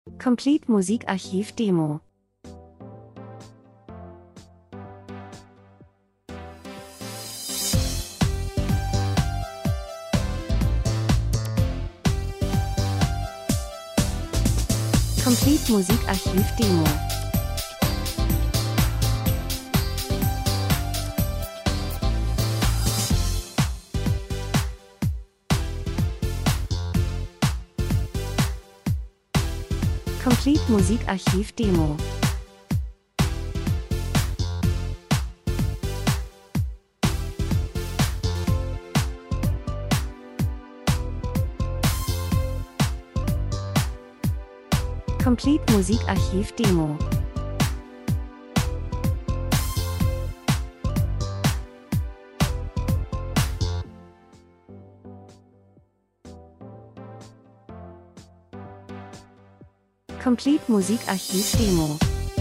Complete Musikarchiv Demo. Complete Musikarchiv Demo. Complete Musikarchiv Demo. Complete Musikarchiv Demo. Complete Musikarchiv Demo.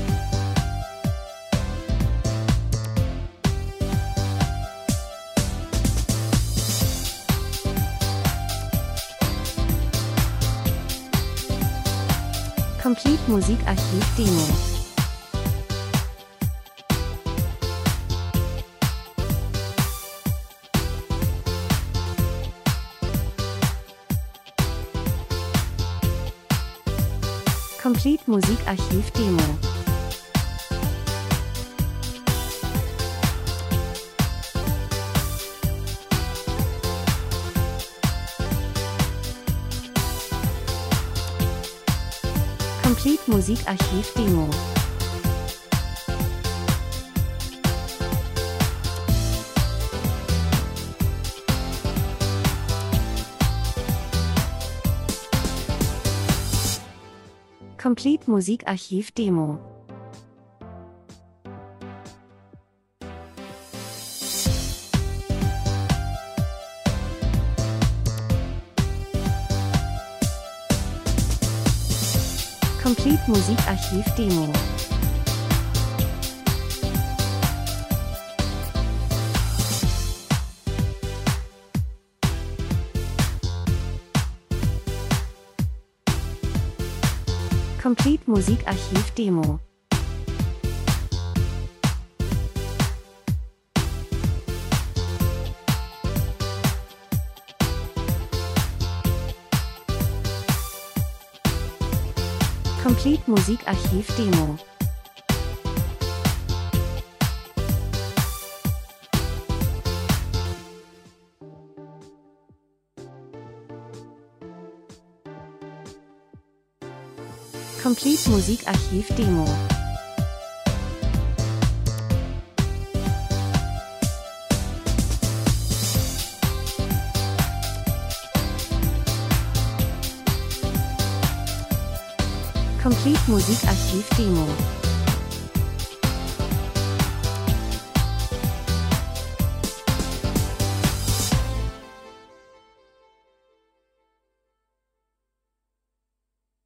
Complete Musikarchiv Demo. Complete Musikarchiv Demo. Complete Musikarchiv Demo. Complete Musikarchiv Demo. Complete Musikarchiv Demo. Complete Musikarchiv Demo. Complete Musikarchiv Demo. Complete Musikarchiv Demo. Complete Musikarchiv Demo.